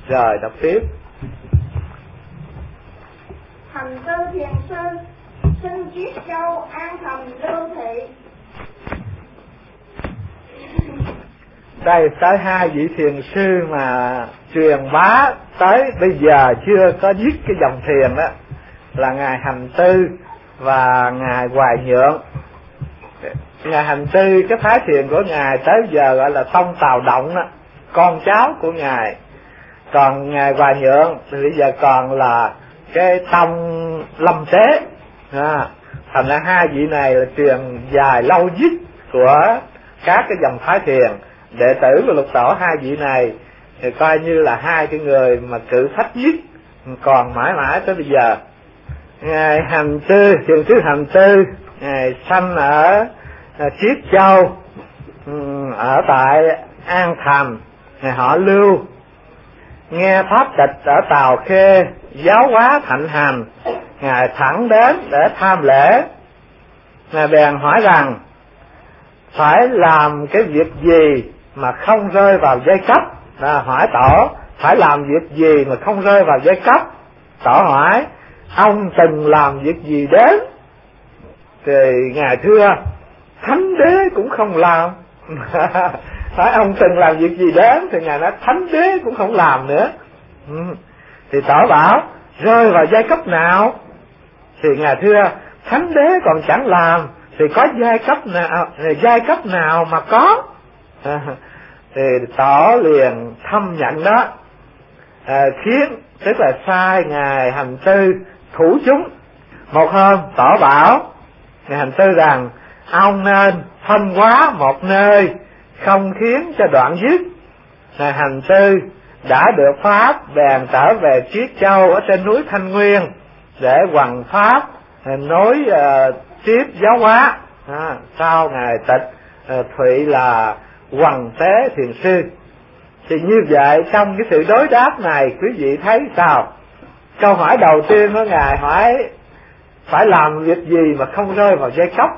Rồi đọc tiếp. Hành tư thiền sư, sinh Chiết Châu, An Thành, Lưu Thị. Đây tới hai vị thiền sư mà truyền bá tới bây giờ chưa có dứt cái dòng thiền đó, là ngài Hành Tư và ngài Hoài Nhượng. Ngài Hành Tư, cái phái thiền của ngài tới giờ gọi là tông Tào Động đó, con cháu của ngài. Còn ngài Hoài Nhượng thì bây giờ còn là cái tông Lâm Tế. Thành ra hai vị này là truyền dài lâu nhất của các cái dòng phái thiền. Đệ tử của Lục Tổ hai vị này thì coi như là hai cái người mà cự phách nhất, còn mãi mãi tới bây giờ. Ngài Hành Tư, thiền sư Hành Tư, ngài sanh ở Chiết Châu, ở tại An Thành. Ngài họ Lưu, nghe pháp tịch ở Tào Khê, giáo hóa thạnh hành. Ngài thẳng đến để tham lễ. Ngài bèn hỏi rằng phải làm cái việc gì mà không rơi vào giai cấp. Hỏi Tổ phải làm việc gì mà không rơi vào giai cấp. Tổ hỏi ông từng làm việc gì đến? Thì ngài thưa thánh đế cũng không làm. Hỏi ông từng làm việc gì đến? Thì ngài nói thánh đế cũng không làm nữa. Thì Tổ bảo rơi vào giai cấp nào? Thì ngài thưa thánh đế còn chẳng làm thì có giai cấp nào mà có? Thì Tổ liền thâm nhận đó, khiến tức là sai ngài Hành Tư thủ chúng. Một hôm Tổ bảo ngài Hành Tư rằng ông nên phân hóa một nơi, không khiến cho đoạn dứt. Ngài Hành Tư đã được pháp bèn trở về Chiết Châu ở trên núi Thanh Nguyên để hoằng pháp nối tiếp giáo hóa. Sau ngài tịch Thụy là Hoằng Tế thiền sư. Thì như vậy trong cái sự đối đáp này quý vị thấy sao? Câu hỏi đầu tiên của ngài hỏi phải làm việc gì mà không rơi vào giai cấp.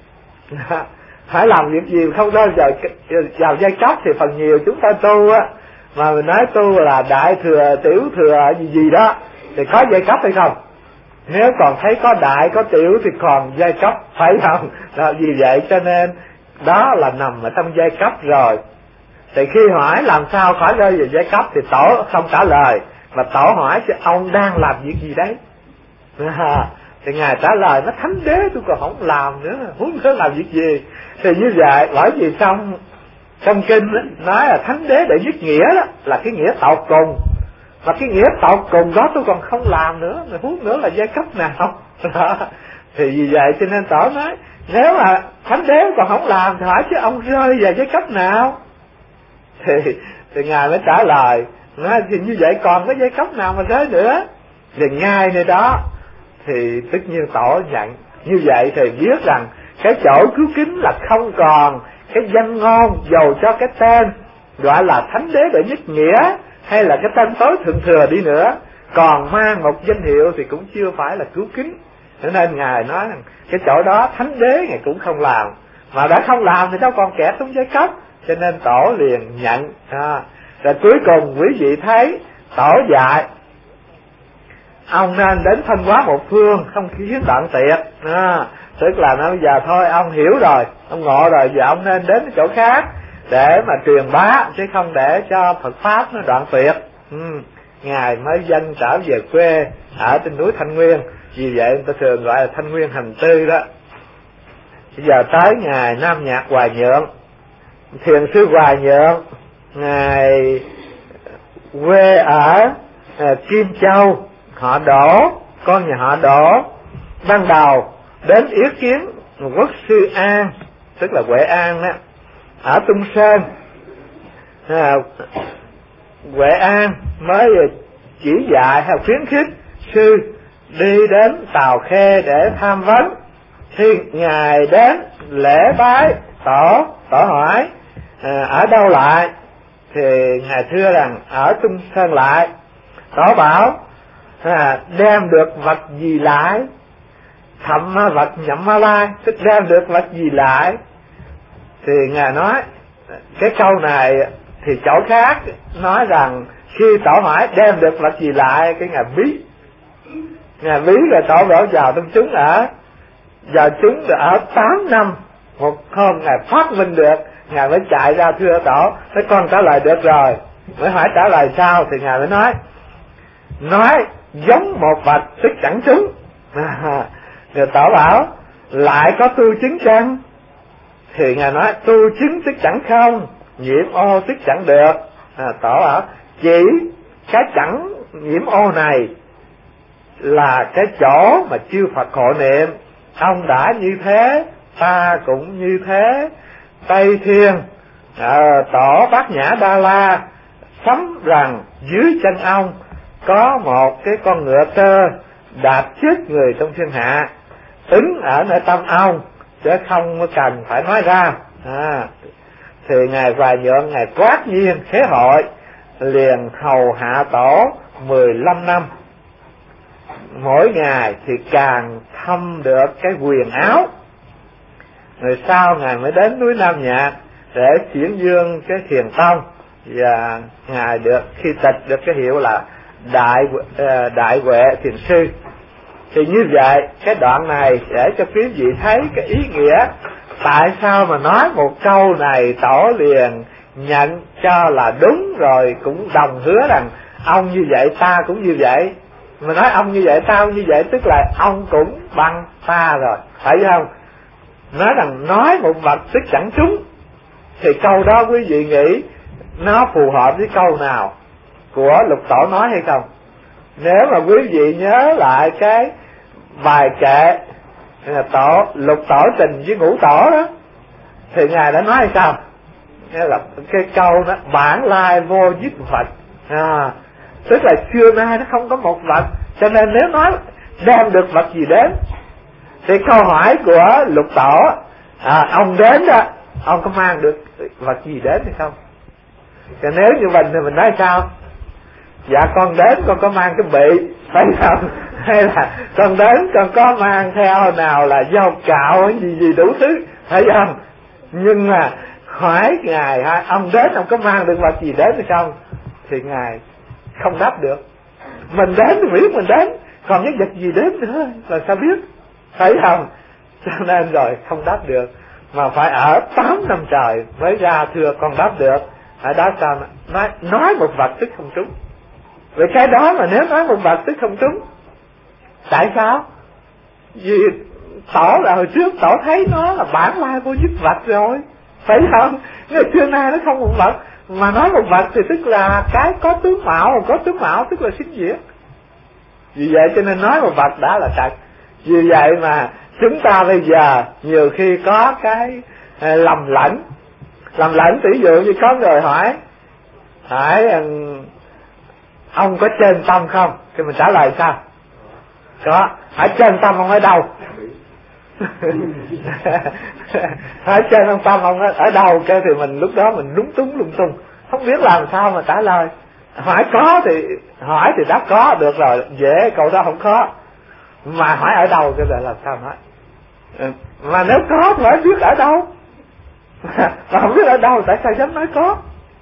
Phải làm việc gì mà không rơi vào giai cấp. Thì phần nhiều chúng ta tu á, mà mình nói tu là đại thừa, tiểu thừa gì đó thì có giai cấp hay không? Nếu còn thấy có đại có tiểu thì còn giai cấp, phải không? Đó, vì vậy cho nên đó là nằm ở trong giai cấp rồi. Thì khi hỏi làm sao khỏi rơi vào giai cấp thì Tổ không trả lời, mà Tổ hỏi chứ ông đang làm việc gì đấy? Thì ngài trả lời nó thánh đế tôi còn không làm nữa, huống nữa làm việc gì? Thì như vậy bởi vì trong kinh đó, nói là thánh đế để dứt nghĩa đó là cái nghĩa tột cùng, mà cái nghĩa tột cùng đó tôi còn không làm nữa, mà huống nữa là giai cấp nào? Thì vì vậy cho nên Tổ nói nếu mà thánh đế còn không làm thì hỏi chứ ông rơi vào giai cấp nào? Thì ngài mới trả lời nói thì như vậy còn có giai cấp nào mà rơi nữa? Thì ngay nơi đó thì tất nhiên Tổ nhận như vậy thì biết rằng cái chỗ cứu kính là không còn cái danh ngôn dầu cho cái tên gọi là thánh đế đệ nhất nghĩa hay là cái tên tối thượng thừa đi nữa, còn mang một danh hiệu thì cũng chưa phải là cứu kính. Cho nên ngài nói rằng cái chỗ đó thánh đế ngài cũng không làm, mà đã không làm thì đâu còn kẻ xuống giai cấp. Cho nên Tổ liền nhận. Rồi cuối cùng quý vị thấy Tổ dạy ông nên đến phân hóa một phương, không khiến đoạn tiệt. Tức là nói bây giờ thôi ông hiểu rồi, ông ngộ rồi, giờ ông nên đến chỗ khác để mà truyền bá, chứ không để cho Phật pháp nó đoạn tuyệt. Ngài mới dâng trở về quê ở trên núi Thanh Nguyên, vì vậy người ta thường gọi là Thanh Nguyên Hành Tư đó. Bây giờ tới ngài Nam Nhạc Hoài Nhượng, thiền sư Hoài Nhượng, ngài quê ở Kim Châu, họ Đỗ, con nhà họ Đỗ. Ban đầu đến yết kiến quốc sư An, tức là Huệ An đó, ở Tung Sơn. Huệ An mới chỉ dạy hay khuyến khích sư đi đến Tào Khê để tham vấn. Thì ngài đến lễ bái Tổ hỏi ở đâu lại? Thì ngài thưa rằng ở Tung Sơn lại. Tổ bảo đem được vật gì lại? Thậm vật nhậm ma lai, tức đem được vật gì lại? Thì ngài nói cái câu này thì chỗ khác nói rằng Khi Tổ hỏi đem được vật gì lại, cái Ngài bí. Ngài bí rồi Tổ bảo vào trong chúng ở. Giờ chúng ở 8 năm. Một hôm Ngài phát minh được, Ngài mới chạy ra thưa Tổ, nói con trả lời được rồi. Mới hỏi trả lời sao, thì Ngài mới nói giống một vật tức chẳng trúng. Rồi Tổ bảo lại có tu chứng chăng? Thì Ngài nói tu chứng tức chẳng không, nhiễm ô tức chẳng được. Tổ bảo chỉ cái chẳng nhiễm ô này là cái chỗ mà chư Phật hộ niệm. Ông đã như thế, ta cũng như thế. Tây Thiên Tổ Bát Nhã Đa La sấm rằng dưới chân ông có một cái con ngựa tơ đạp chết người trong thiên hạ, ứng ở nơi tâm ông chứ không cần phải nói ra. Thì Ngài Hoài Nhượng Ngài quát nhiên thế hội, liền hầu hạ Tổ 15 năm. Mỗi ngày thì càng thâm được cái quyền áo. Rồi sau Ngài mới đến núi Nam Nhạc để chuyển dương cái Thiền Tông, và Ngài được khi tịch được cái hiệu là Đại Huệ Thiền Sư. Thì như vậy cái đoạn này để cho quý vị thấy cái ý nghĩa tại sao mà nói một câu này Tổ liền nhận cho là đúng, rồi cũng đồng hứa rằng ông như vậy ta cũng như vậy. Mà nói ông như vậy tao như vậy tức là ông cũng bằng ta rồi, phải không? Nói rằng nói một vật tức chẳng trúng, thì câu đó quý vị nghĩ nó phù hợp với câu nào của Lục Tổ nói hay không? Nếu mà quý vị nhớ lại cái bài kệ Lục Tổ Trình với Ngũ Tổ đó, thì Ngài đã nói hay sao? Nghĩa là cái câu đó bản lai vô dứt vật, tức là xưa nay nó không có một vật, cho nên nếu nói đem được vật gì đến, thì câu hỏi của Lục Tổ ông đến đó, ông có mang được vật gì đến hay không? Còn nếu như mình thì mình nói sao? Dạ con đến con có mang cái bị, phải không? Hay là con đến con có mang theo nào là dao cạo gì đủ thứ, phải không? Nhưng mà hỏi Ngài ông đến ông có mang được vật gì đến hay không? Thì Ngài không đáp được. Mình đến thì biết mình đến, còn cái vật gì đến nữa là sao biết, phải không? Cho nên rồi không đáp được, mà phải ở 8 năm trời mới ra thưa con đáp được. Ở đó sao nói một vật tức không trúng. Vậy cái đó mà nếu nói một vật tức không trúng, tại sao? Vì Tổ là hồi trước Tổ thấy nó là bản lai vô dứt vật rồi, phải không? Ngày xưa nay nó không một vật, mà nói một vật thì tức là cái có tướng mạo, có tướng mạo tức là sinh diệt. Vì vậy cho nên nói một vật đã là thật. Vì vậy mà chúng ta bây giờ nhiều khi có cái lầm lẫn, ví dụ như có người hỏi ông có trên tâm không? Thì mình trả lời sao? Có. Hỏi trên tâm ông ở đâu? Hỏi trên ông tâm ông ở đâu? Cái thì mình lúc đó mình lúng túng, không biết làm sao mà trả lời. Hỏi có thì hỏi thì đáp có, được rồi, dễ, câu đó không khó. Mà hỏi ở đâu cái là làm sao nói? Mà nếu có thì phải biết ở đâu. Mà không biết ở đâu tại sao dám nói có?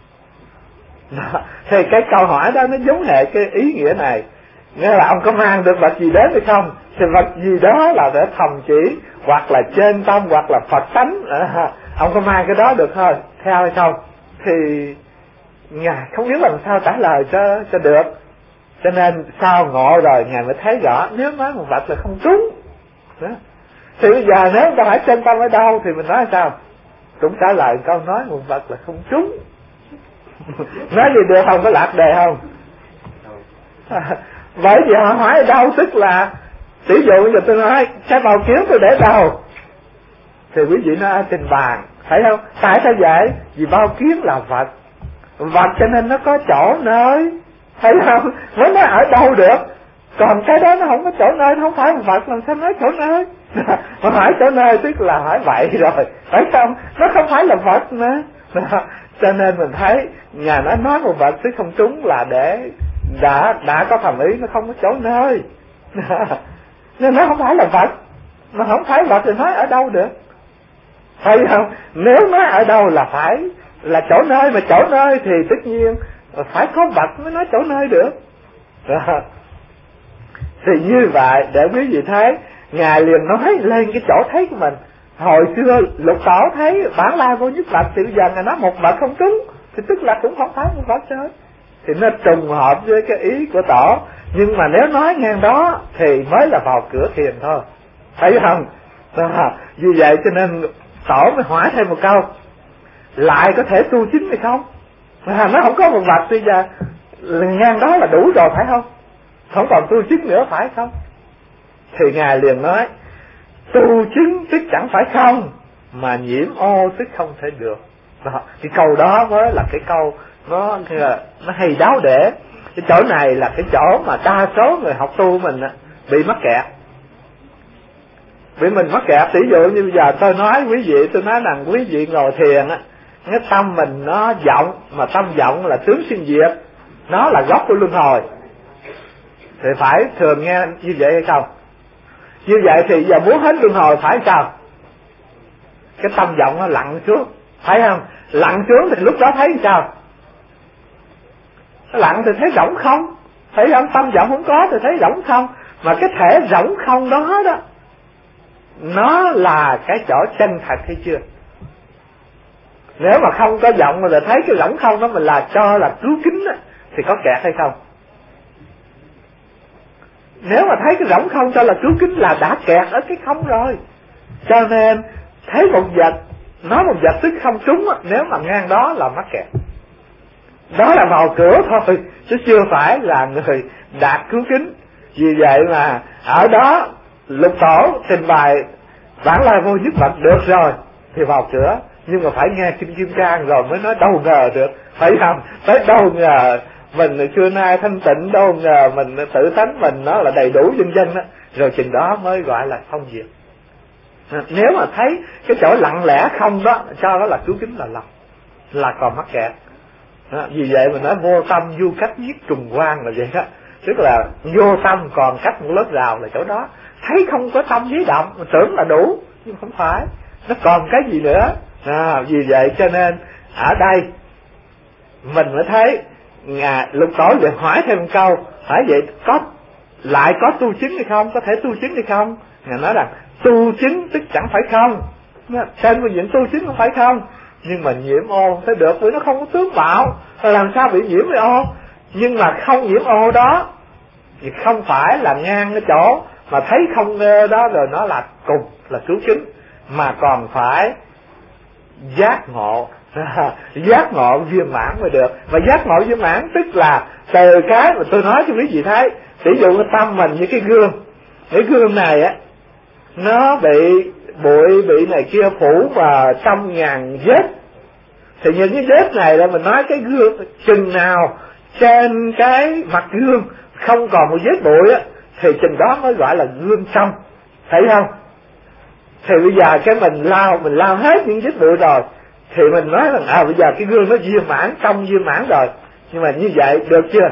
Thì cái câu hỏi đó nó giống hệ cái ý nghĩa này. Nghĩa là ông có mang được vật gì đến hay không? Thì vật gì đó là để thầm chỉ, hoặc là trên tâm, hoặc là Phật tánh. Ông có mang cái đó được thôi, theo hay không? Thì Ngài không biết làm sao trả lời cho được. Cho nên sau ngộ rồi Ngài mới thấy rõ nếu nói một vật là không trúng. Thì bây giờ nếu người ta hỏi trên tâm ở đâu thì mình nói sao? Cũng trả lời câu nói một vật là không trúng. Nói gì được không, có lạc đề không? Bởi vì họ hỏi ở đâu, tức là ví dụ bây giờ tôi nói cái bào kiếm tôi để đâu, thì quý vị nói ở trên bàn, phải không? Tại sao vậy? Vì bao kiếm là vật cho nên nó có chỗ nơi, thấy không? Mới nói ở đâu được. Còn cái đó nó không có chỗ nơi, nó không phải một vật, làm sao nói chỗ nơi? Mà hỏi chỗ nơi tức là hỏi vậy rồi, phải không? Nó không phải là vật nữa. Cho nên mình thấy nhà nó nói một vật tức không trúng là để đã có thầm ý nó không có chỗ nơi. Nên nó không phải là vật, mà không phải vật thì nói ở đâu được, phải không? Nếu nói ở đâu là phải là chỗ nơi, mà chỗ nơi thì tất nhiên phải có vật mới nói chỗ nơi được. Thì như vậy để quý vị thấy, Ngài liền nói lên cái chỗ thấy của mình. Hồi xưa Lục Tổ thấy bản lai vô nhất vật, thì bây giờ Ngài nói một vật không trúng, thì tức là cũng không phải một vật thôi. Thì nó trùng hợp với cái ý của Tổ. Nhưng mà nếu nói ngang đó thì mới là vào cửa thiền thôi, thấy không? Vì vậy cho nên Tổ mới hỏi thêm một câu, lại có thể tu chính hay không? Nó không có một vật, bây giờ ngang đó là đủ rồi phải không? Không còn tu chính nữa phải không? Thì Ngài liền nói, tu chứng tức chẳng phải không, mà nhiễm ô tức không thể được. Đó, cái câu đó mới là cái câu nó hay đáo để. Cái chỗ này là cái chỗ mà đa số người học tu mình bị mắc kẹt. Vì mình mắc kẹt, ví dụ như bây giờ tôi nói quý vị, tôi nói rằng quý vị ngồi thiền á, cái tâm mình nó vọng, mà tâm vọng là tướng sinh diệt, nó là gốc của luân hồi, thì phải thường nghe như vậy hay không? Như vậy thì giờ muốn hết luân hồi phải sao? Cái tâm vọng nó lặn xuống, phải không? Lặn xuống thì lúc đó thấy sao? Nó lặn thì thấy rỗng không, thấy không? Tâm vọng không có thì thấy rỗng không. Mà cái thể rỗng không đó đó, nó là cái chỗ chân thật hay chưa? Nếu mà không có vọng mà là thấy cái rỗng không đó mình là cho là cứu kính đó, thì có kẹt hay không? Nếu mà thấy cái rỗng không cho là cứu kính là đã kẹt ở cái không rồi. Cho nên thấy một vật, nói một vật tức không trúng, nếu mà ngang đó là mắc kẹt. Đó là vào cửa thôi, chứ chưa phải là người đạt cứu kính. Vì vậy mà ở đó Lục Tổ trình bày bản lai vô nhất vật được rồi thì vào cửa, nhưng mà phải nghe Kinh Kim Cang rồi mới nói đâu ngờ được, phải không? Tới đâu ngờ mình xưa nay thanh tịnh, đâu ngờ mình tự tánh mình nó là đầy đủ vân vân đó, rồi chừng đó mới gọi là thông diệt. Nếu mà thấy cái chỗ lặng lẽ không đó, cho đó là cứu kính là lầm, là còn mắc kẹt. Vì vậy mình nói vô tâm du cách nhất trùng quan là vậy đó, tức là vô tâm còn cách một lớp rào là chỗ đó. Thấy không có tâm với động, mình tưởng là đủ, nhưng không phải, nó còn cái gì nữa. Vì vậy cho nên ở đây mình mới thấy Ngài Lục Tổ vừa hỏi thêm một câu, hỏi vậy lại có tu chứng hay không, có thể tu chứng hay không? Ngài nói rằng tu chứng tức chẳng phải không, trên phương diện tu chứng không phải không, nhưng mà nhiễm ô sẽ được, vì nó không có tướng mạo, làm sao bị nhiễm với ô. Nhưng mà không nhiễm ô đó thì không phải là ngang cái chỗ mà thấy không đó rồi nó là cùng là cứu chứng, mà còn phải giác ngộ. Giác ngộ viên mãn mới được. Và giác ngộ viên mãn tức là từ cái mà tôi nói cho quý vị thấy, ví dụ cái tâm mình như cái gương này á, nó bị bụi bị này kia phủ và trăm ngàn vết, thì những cái vết này là mình nói cái gương chừng nào trên cái mặt gương không còn một vết bụi á, thì chừng đó mới gọi là gương trong, thấy không? Thì bây giờ cái mình lao hết những vết bụi rồi, thì mình nói rằng bây giờ cái gương nó viên mãn, trong viên mãn rồi. Nhưng mà như vậy được chưa?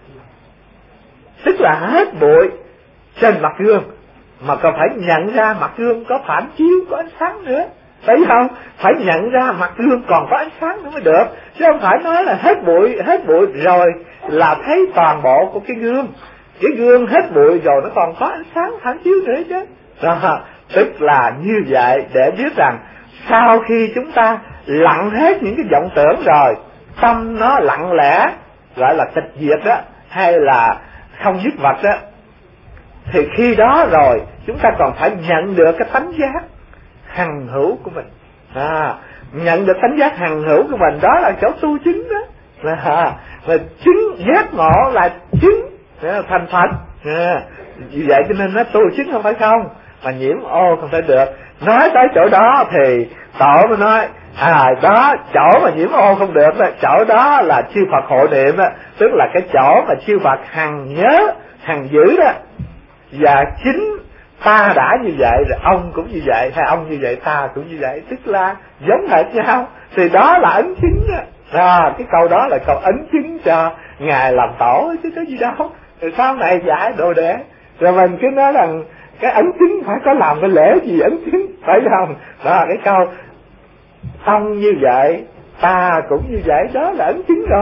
Tức là hết bụi trên mặt gương, mà còn phải nhận ra mặt gương có phản chiếu, có ánh sáng nữa, thấy không? Phải nhận ra mặt gương còn có ánh sáng nữa mới được, chứ không phải nói là hết bụi rồi là thấy toàn bộ của cái gương. Cái gương hết bụi rồi nó còn có ánh sáng phản chiếu nữa chứ. Tức là như vậy để biết rằng sau khi chúng ta lặng hết những cái vọng tưởng rồi, tâm nó lặng lẽ, gọi là tịch diệt đó, hay là không dứt vật đó, thì khi đó rồi chúng ta còn phải nhận được cái tánh giác hằng hữu của mình. Nhận được tánh giác hằng hữu của mình, đó là chỗ tu chứng đó. Và chứng giác ngộ là chứng thành Phật. Vì vậy cho nên nó tu chứng không phải không, mà nhiễm ô không phải được. Nói tới chỗ đó thì Tổ mới nói đó chỗ mà nhiễm ô không được đó, chỗ đó là chư Phật hộ niệm đó, tức là cái chỗ mà chư Phật hằng nhớ hằng giữ đó. Và chính ta đã như vậy rồi ông cũng như vậy, hay ông như vậy ta cũng như vậy, tức là giống hệt nhau, thì đó là ấn chứng đó. Cái câu đó là câu ấn chứng cho Ngài làm Tổ chứ có gì đâu. Rồi sau này giải đồ đệ, rồi mình cứ nói rằng cái ấn chứng phải có làm cái lễ gì ấn chứng, phải không? Đó là cái câu ông như vậy ta cũng như vậy, đó là ấn chứng rồi.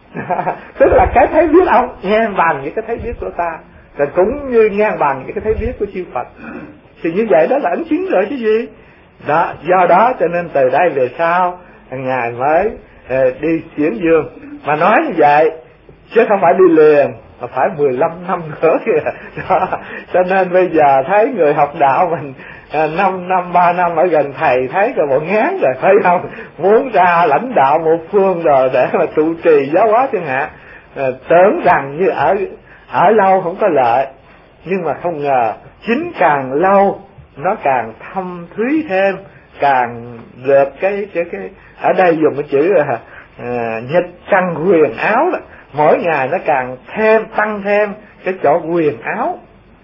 Tức là cái thấy biết ông ngang bằng với cái thấy biết của ta, rồi cũng như ngang bằng với cái thấy biết của chư Phật. Thì như vậy đó là ấn chứng rồi chứ gì. Đó, do đó cho nên từ đây về sau Ngài mới đi Xiển Dương. Mà nói như vậy chứ không phải đi liền, mà phải 15 năm nữa kìa. Đó, cho nên bây giờ thấy người học đạo mình 5 năm 3 năm ở gần thầy thấy rồi bộ ngán rồi, phải không? Muốn ra lãnh đạo một phương rồi để mà trụ trì giáo hóa chẳng hạn, tưởng rằng như ở lâu không có lợi, nhưng mà không ngờ chính càng lâu nó càng thâm thúy thêm, càng được cái ở đây dùng cái chữ nhịch trăng huyền áo đó. Mỗi ngày nó càng thêm tăng thêm cái chỗ huyền áo.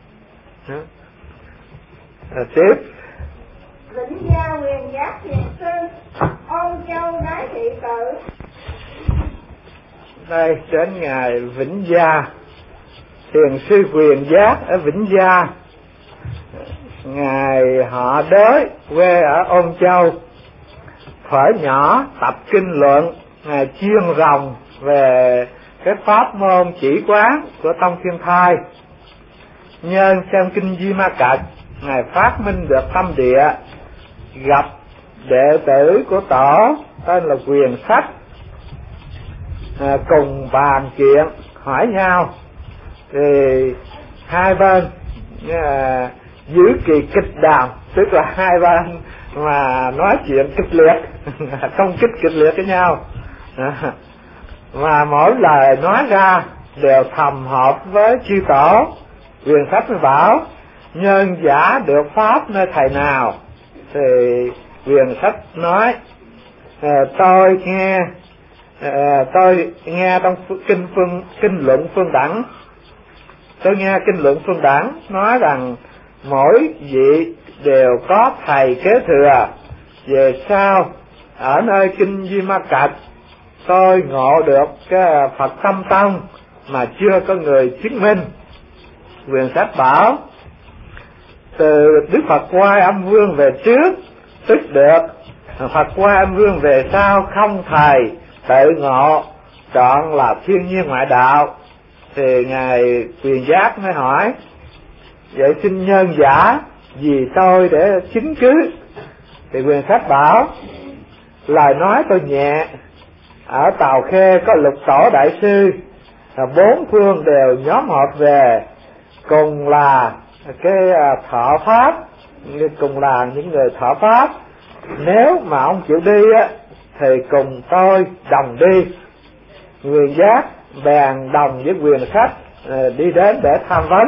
Tiếp Vĩnh Gia Huyền Giác Thiền Sư, Ôn Châu Đái Thị Tự. Đây đến ngài Vĩnh Gia Thiền Sư Huyền Giác ở Vĩnh Gia. Ngài họ Đới, quê ở Ôn Châu. Thuở nhỏ tập kinh luận, ngài chuyên ròng về cái pháp môn chỉ quán của Tông Thiên Thai. Nhân xem kinh Di Ma Cật, ngài phát minh được tâm địa, gặp đệ tử của tổ tên là Quyền Sách, cùng bàn chuyện hỏi nhau. Thì hai bên giữ kỳ kịch đàm, tức là hai bên mà nói chuyện kịch liệt, công kích kịch liệt với nhau. Mà mỗi lời nói ra đều thầm hợp với chư tổ. Quyền Sách mới bảo nhân giả được pháp nơi thầy nào. Thì Quyền Sách nói tôi nghe trong kinh luận Phương Đẳng, tôi nghe kinh luận Phương Đẳng nói rằng mỗi vị đều có thầy kế thừa. Về sau ở nơi kinh Di Ma Cật tôi ngộ được cái Phật Tâm Tông mà chưa có người chứng minh. Quyền Sách bảo từ Đức Phật Quan Âm Vương về trước tức được, Phật Quan Âm Vương về sau không thầy tự ngộ, chọn là thiên nhiên ngoại đạo. Thì ngài Quyền Giác mới hỏi vậy xin nhân giả vì tôi để chứng cứ. Thì Quyền Sách bảo lời nói tôi nhẹ, ở Tàu Khê có Lục Tổ Đại Sư, bốn phương đều nhóm họp về, cùng là cái thọ pháp, cùng là những người thọ pháp. Nếu mà ông chịu đi á thì cùng tôi đồng đi. Quyền Giác bèn đồng với Quyền Sách đi đến để tham vấn.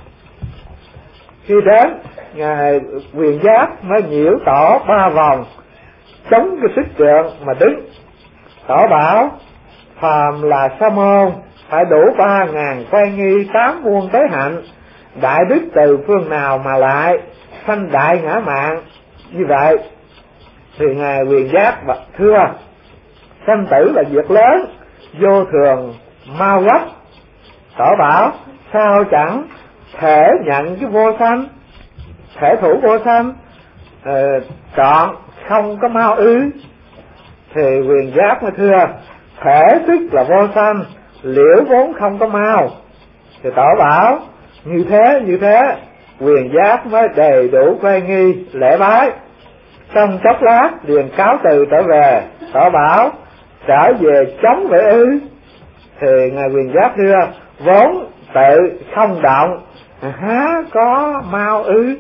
Khi đến, ngài Quyền Giác mới nhiễu tổ 3 vòng, chống cái sức trượng mà đứng. Tổ bảo phàm là sa môn phải đủ 3.000 quay nghi 8 muôn tế hạnh, đại đức từ phương nào mà lại sanh đại ngã mạn như vậy. Thì ngài Quyền Giác thưa sanh tử là việc lớn, vô thường mau quách. Tổ bảo sao chẳng thể nhận cái vô sanh, thể thủ vô sanh, chọn không có mau ư. Thì Quyền Giác mới thưa thể tức là vô sanh, liễu vốn không có mau. Thì tổ bảo như thế. Quyền Giác mới đầy đủ quay nghi lễ bái, trong chốc lát liền cáo từ trở về. Tổ bảo trở về chống vậy ư. Thì ngài Quyền Giác thưa vốn tự không động, há có mau ư.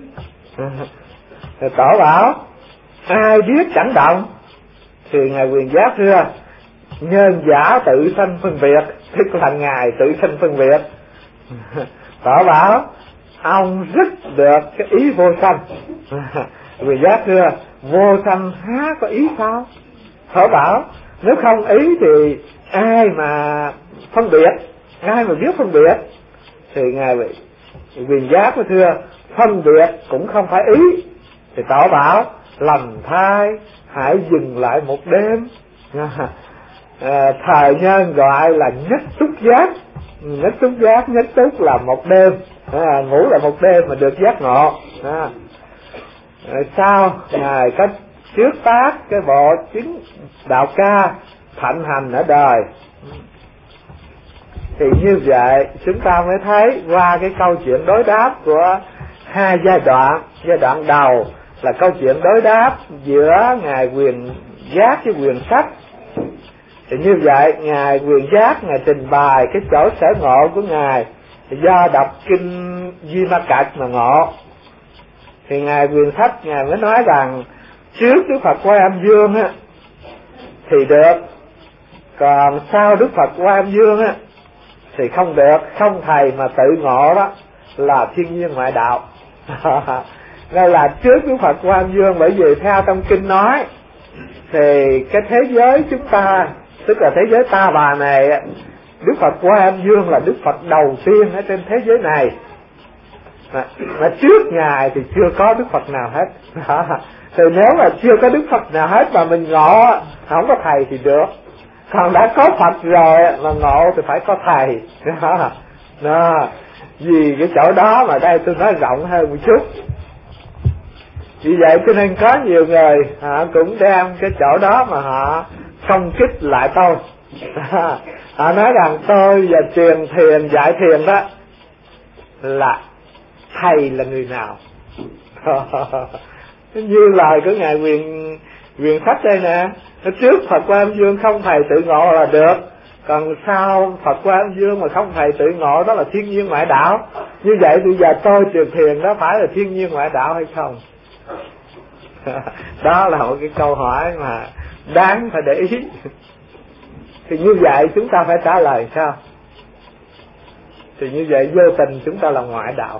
Thì tổ bảo ai biết chẳng động. Thì ngài Quyền Giác thưa nhân giả tự sanh phân biệt, tức là ngài tự sanh phân biệt. Tổ bảo ông rất được cái ý vô sanh. Quyền Giác thưa vô sanh há có ý sao. Tổ bảo nếu không ý thì ai mà phân biệt, ai mà biết phân biệt. Thì ngài Quyền Giác mới thưa phân biệt cũng không phải ý. Thì tổ bảo lầm thai hãy dừng lại một đêm. Thời nhân gọi là nhất túc giác, nhất túc là một đêm, ngủ là một đêm mà được giác ngộ. Sau ngài có trước tác cái bộ chứng đạo ca thạnh hành ở đời. Thì như vậy chúng ta mới thấy qua cái câu chuyện đối đáp của hai giai đoạn. Giai đoạn đầu là câu chuyện đối đáp giữa Ngài Quyền Giác với Quyền Sách. Thì như vậy Ngài Quyền Giác Ngài trình bày cái chỗ sở ngộ của Ngài do đọc kinh Duy Ma Cật mà ngộ. Thì Ngài Quyền Sách Ngài mới nói rằng trước Đức Phật Quan Âm Dương á thì được, còn sau Đức Phật Quan Âm Dương á thì không được. Không thầy mà tự ngộ đó là thiên nhiên ngoại đạo. Đây là trước Đức Phật Quan Âm Dương, bởi vì theo trong kinh nói thì cái thế giới chúng ta, tức là thế giới ta bà này, Đức Phật Quan Âm Dương là Đức Phật đầu tiên ở trên thế giới này. Mà trước Ngài thì chưa có Đức Phật nào hết. Thì nếu mà chưa có Đức Phật nào hết mà mình ngộ, không có thầy thì được. Còn đã có Phật rồi mà ngộ thì phải có thầy. Đó. Vì cái chỗ đó mà đây tôi nói rộng hơn một chút. Vì vậy cho nên có nhiều người họ cũng đem cái chỗ đó mà họ công kích lại tôi. Họ nói rằng tôi và truyền thiền, dạy thiền đó là thầy là người nào. Như lời của Ngài Quyền Sách đây nè, trước Phật Quan Âm Dương không thầy tự ngộ là được, còn sau Phật Quan Âm Dương mà không thầy tự ngộ đó là thiên nhiên ngoại đạo. Như vậy bây giờ tôi truyền thiền đó phải là thiên nhiên ngoại đạo hay không? Đó là một cái câu hỏi mà đáng phải để ý. Thì như vậy chúng ta phải trả lời sao? Thì như vậy vô tình chúng ta là ngoại đạo.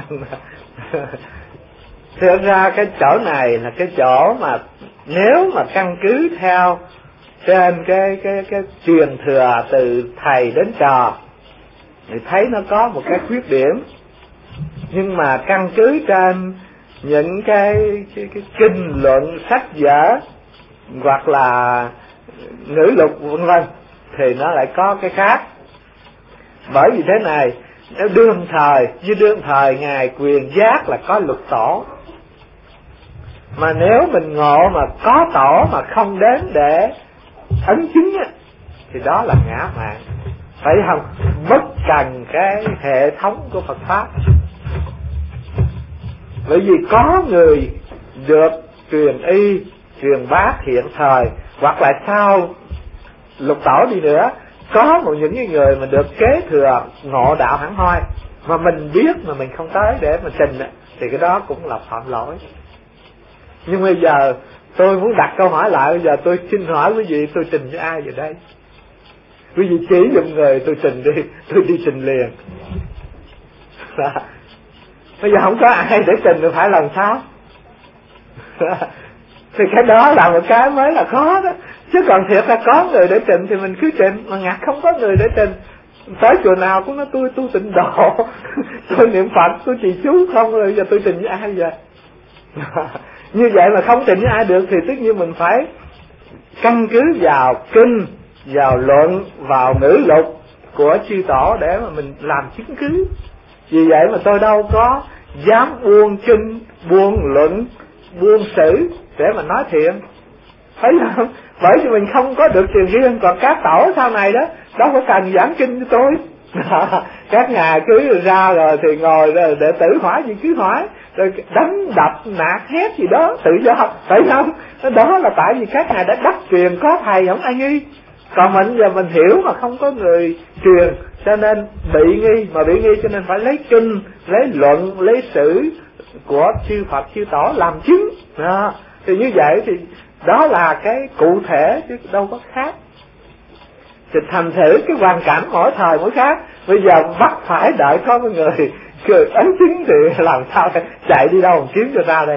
Thực ra cái chỗ này là cái chỗ mà nếu mà căn cứ theo trên cái truyền thừa từ thầy đến trò thì thấy nó có một cái khuyết điểm. Nhưng mà căn cứ trên những cái kinh luận, sách vở hoặc là ngữ lục vân vân thì nó lại có cái khác. Bởi vì thế này, nếu đương thời Ngài Quyền Giác là có lục tổ, mà nếu mình ngộ mà có tổ mà không đến để ấn chứng á, thì đó là ngã mạn, phải không? Bất cần cái hệ thống của Phật pháp. Bởi vì có người được truyền y, truyền bá hiện thời, hoặc là sau lục tổ đi nữa, có những người mà được kế thừa ngộ đạo hẳn hoi mà mình biết mà mình không tới để mà trình, thì cái đó cũng là phạm lỗi. Nhưng bây giờ tôi muốn đặt câu hỏi lại, bây giờ tôi xin hỏi quý vị, tôi trình cho ai vậy đây? Quý vị chỉ giùm người tôi trình đi, tôi đi trình liền. Bây giờ không có ai để trình thì phải làm sao? Thì cái đó là một cái mới là khó đó. Chứ còn thiệt là có người để trình thì mình cứ trình, mà ngặt không có người để trình. Tới chùa nào cũng nói tôi tu tịnh độ, tôi niệm Phật, tôi trì chú không, rồi giờ tôi trình với ai vậy? Như vậy mà không trình với ai được thì tất nhiên mình phải căn cứ vào kinh, vào luận, vào ngữ lục của chư tổ để mà mình làm chứng cứ. Vì vậy mà tôi đâu có dám buông kinh, buông luận, buông sử để mà nói thiện, thấy không? Bởi vì mình không có được tiền riêng. Còn các tổ sau này đó đâu có cần giảng kinh cho tôi. Các ngài cứ ra rồi thì ngồi rồi để tử hỏi gì cứ hỏi, rồi đánh đập nạt hét gì đó tự do, phải không? Đó là tại vì các ngài đã đắc truyền, có thầy không ai nghi. Còn mình giờ mình hiểu mà không có người truyền, cho nên bị nghi, mà bị nghi cho nên phải lấy kinh, lấy luận, lấy sử của chư Phật chư tổ làm chứng. Đó. Thì như vậy thì đó là cái cụ thể chứ đâu có khác. Thì thành thử cái hoàn cảnh mỗi thời mỗi khác. Bây giờ bắt phải đợi có một người ấn chứng thì làm sao chạy đi đâu mà kiếm cho ra đây.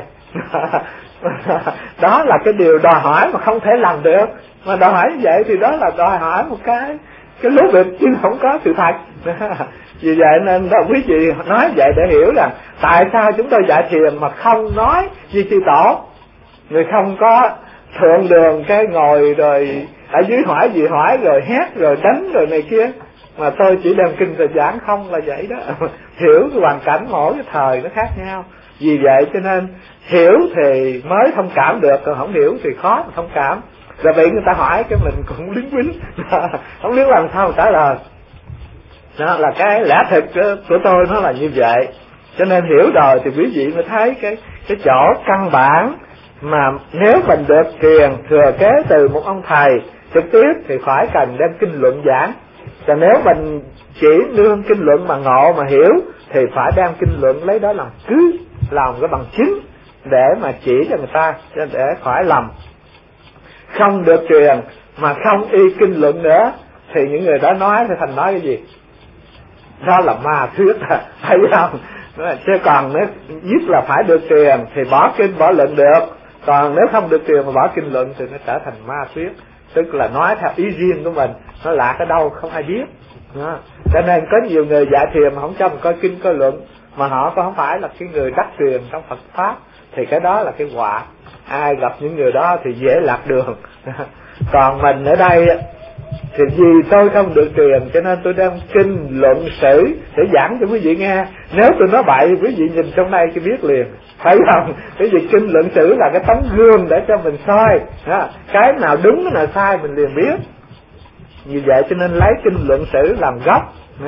Đó là cái điều đòi hỏi mà không thể làm được. Mà đòi hỏi như vậy thì đó là đòi hỏi một cái lố bịch chứ không có sự thật. Vì vậy nên là quý vị nói vậy để hiểu rằng tại sao chúng tôi dạy thiền mà không nói như chư tổ. Người không có thượng đường cái ngồi rồi ở dưới hỏi gì hỏi rồi hét rồi đánh rồi này kia, mà tôi chỉ đem kinh rồi giảng không là vậy đó. Hiểu cái hoàn cảnh mỗi cái thời nó khác nhau. Vì vậy cho nên hiểu thì mới thông cảm được, còn không hiểu thì khó mà thông cảm. Rồi bị người ta hỏi cái mình cũng lính quýnh, không biết làm sao mà trả lời. Đó là cái lẽ thực của tôi nó là như vậy. Cho nên hiểu rồi thì quý vị mới thấy cái chỗ căn bản mà nếu mình được truyền thừa kế từ một ông thầy trực tiếp thì phải cần đem kinh luận giảng. Còn nếu mình chỉ nương kinh luận mà ngộ mà hiểu thì phải đem kinh luận lấy đó làm cứ làm cái bằng chứng để mà chỉ cho người ta, để khỏi lầm. Không được truyền mà không y kinh luận nữa thì những người đó nói thì thành nói cái gì? Đó là ma thuyết, thấy không? Chứ còn nếu nhất là phải được truyền thì bỏ kinh bỏ luận được, còn nếu không được truyền mà bỏ kinh luận thì nó trở thành ma thuyết, tức là nói theo ý riêng của mình, nó lạc ở đâu không ai biết. Đó. Cho nên có nhiều người dạy thiền mà không cho mình coi kinh coi luận, mà họ có không phải là cái người đắc truyền trong Phật pháp, thì cái đó là cái họa. Ai gặp những người đó thì dễ lạc đường. Còn mình ở đây thì vì tôi không được truyền cho nên tôi đem kinh luận sử để giảng cho quý vị nghe. Nếu tôi nói bậy quý vị nhìn trong đây cái biết liền, thấy không? Cái gì kinh luận sử là cái tấm gương để cho mình soi, cái nào đúng cái nào sai mình liền biết. Như vậy cho nên lấy kinh luận sử làm gốc.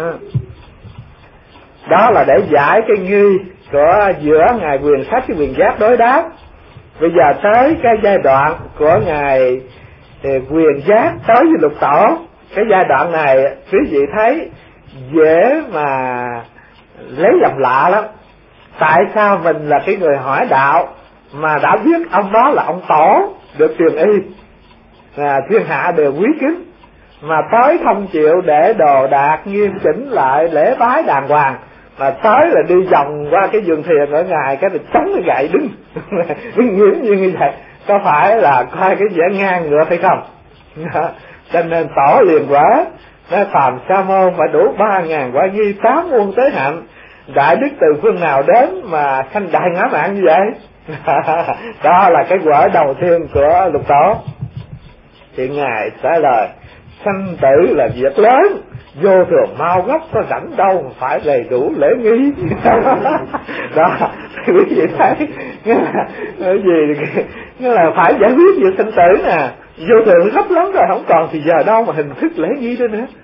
Đó là để giải cái nghi của giữa ngài Quyền Sách với Quyền Giác đối đáp. Bây giờ tới cái giai đoạn của ngài Quyền Giác tới với Lục Tổ. Cái giai đoạn này quý vị thấy dễ mà lấy làm lạ lắm. Tại sao mình là cái người hỏi đạo mà đã biết ông đó là ông Tổ được truyền y, thiên hạ đều quý kính, mà tới không chịu để đồ đạc nghiêm chỉnh lại lễ bái đàng hoàng, mà tới là đi vòng qua cái vườn thiền ở ngài cái chống cái gậy đứng nghiêm như vậy, có phải là coi cái vẻ ngang ngược hay không? Cho nên Tổ liền quả nói phàm sa môn phải đủ 3.000 quả nghi 8 muôn tới hạnh, đại đức từ phương nào đến mà sanh đại ngã mạng như vậy? Đó là cái quả đầu tiên của Lục Tổ. Thì ngài trả lời sanh tử là việc lớn, vô thường mau gốc có rảnh đâu mà phải đầy đủ lễ nghi. Đó thì quý vị thấy cái gì nghĩa là phải giải quyết việc sanh tử nè, vô thường gấp lắm rồi, không còn thì giờ đâu mà hình thức lễ nghi đó nữa.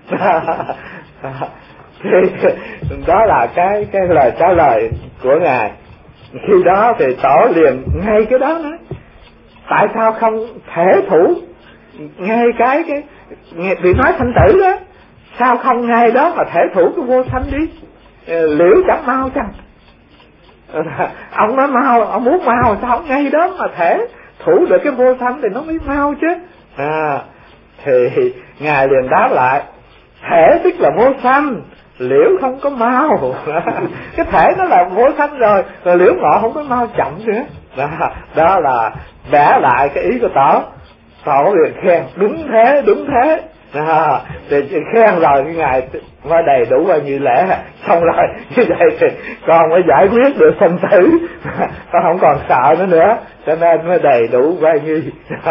Thì đó là cái lời trả lời của ngài. Khi đó thì Tổ liền ngay cái đó nói tại sao không thể thủ ngay cái bị nói sanh tử đó, sao không ngay đó mà thể thủ cái vô sanh đi, liễu chẳng mau chăng? Ông nói mau, ông muốn mau sao không ngay đó mà thể thủ được cái vô sanh thì nó mới mau chứ. Thì ngài liền đáp lại thể tức là vô sanh, liễu không có mau. Cái thể nó là vô sanh rồi liễu ngọ không có mau chậm nữa. Đó là vẽ lại cái ý của Tổ. Tổ liền khen đúng thế. Thì khen rồi cái ngài mới đầy đủ bao nhiêu lễ, xong rồi như vậy thì con mới giải quyết được sanh tử, con không còn sợ nữa, cho nên mới đầy đủ bao nhiêu.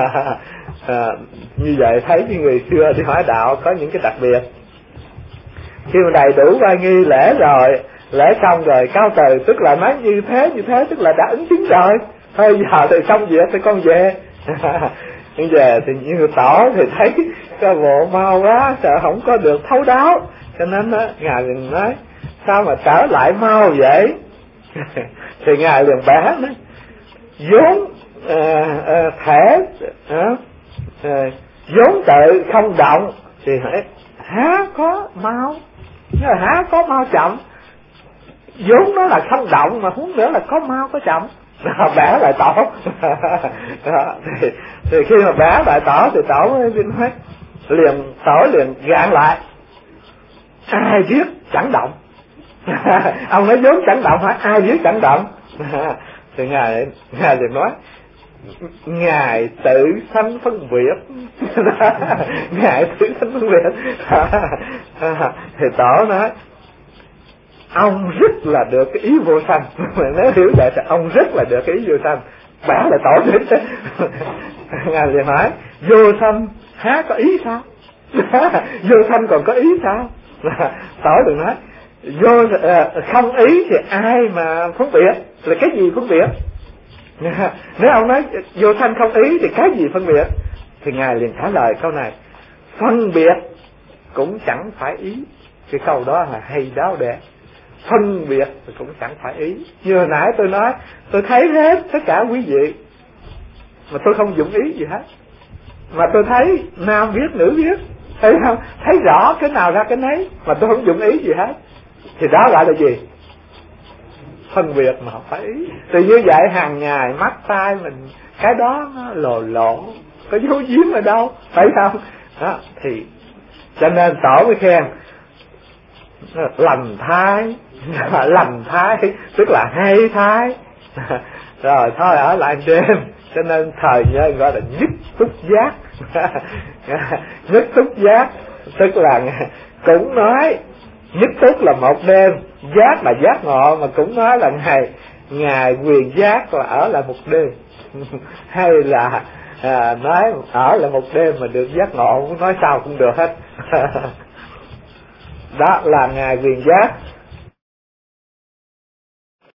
Như vậy thấy cái người xưa đi hỏi đạo có những cái đặc biệt. Khi mà đầy đủ bao nhiêu lễ rồi, lễ xong rồi cáo từ, tức là nói như thế tức là đã ứng chứng rồi, thôi giờ thì xong việc thì con về. Nhưng về thì như Tổ thì thấy cái bộ mau quá, sợ không có được thấu đáo, cho nên ngài liền nói sao mà trở lại mau vậy? Thì ngài liền bẻ nói vốn thể vốn tự không động thì há có mau, há có mau chậm, vốn nó là không động mà huống nữa là có mau có chậm. Bẻ lại Tổ. Thì khi mà bẻ lại Tổ thì Tổ mới nói liền, Tổ liền gạn lại ai biết chẳng động. Ông nói vốn chẳng động hả? Ai biết chẳng động? Thì ngài liền nói ngài tự sanh phân biệt. Ngài tự sanh phân biệt. Thì Tổ nói ông rất là được cái ý vô sanh. Nếu hiểu vậy thì ông rất là được cái ý vô sanh. Bả là Tổ đến. Ngài liền hỏi vô sanh há có ý sao? Vô sanh còn có ý sao? Tổ đừng nói vô không ý thì ai mà phân biệt, là cái gì phân biệt? Nếu ông nói vô sanh không ý thì cái gì phân biệt? Thì ngài liền trả lời câu này phân biệt cũng chẳng phải ý. Cái câu đó là hay đáo để phân biệt cũng chẳng phải ý. Như hồi nãy tôi nói, tôi thấy hết tất cả quý vị mà tôi không dụng ý gì hết, mà tôi thấy nam viết nữ viết, thấy không, thấy rõ cái nào ra cái nấy mà tôi không dụng ý gì hết, thì đó gọi là gì? Phân biệt mà không phải ý. Thì như vậy hàng ngày mắt tai mình cái đó nó lộ có dấu giếm ở đâu, phải không? Đó, thì cho nên Tổ mới khen lành thái. Lành thái tức là hay thái. Rồi thôi ở lại đêm, cho nên thời nhớ gọi là nhất túc giác. Nhất túc giác tức là cũng nói nhất túc là một đêm, giác là giác ngộ, mà cũng nói là ngày quyền giác là ở lại một đêm. Hay là nói ở lại một đêm mà được giác ngộ, nói sao cũng được hết. Đó là ngày quyền giác.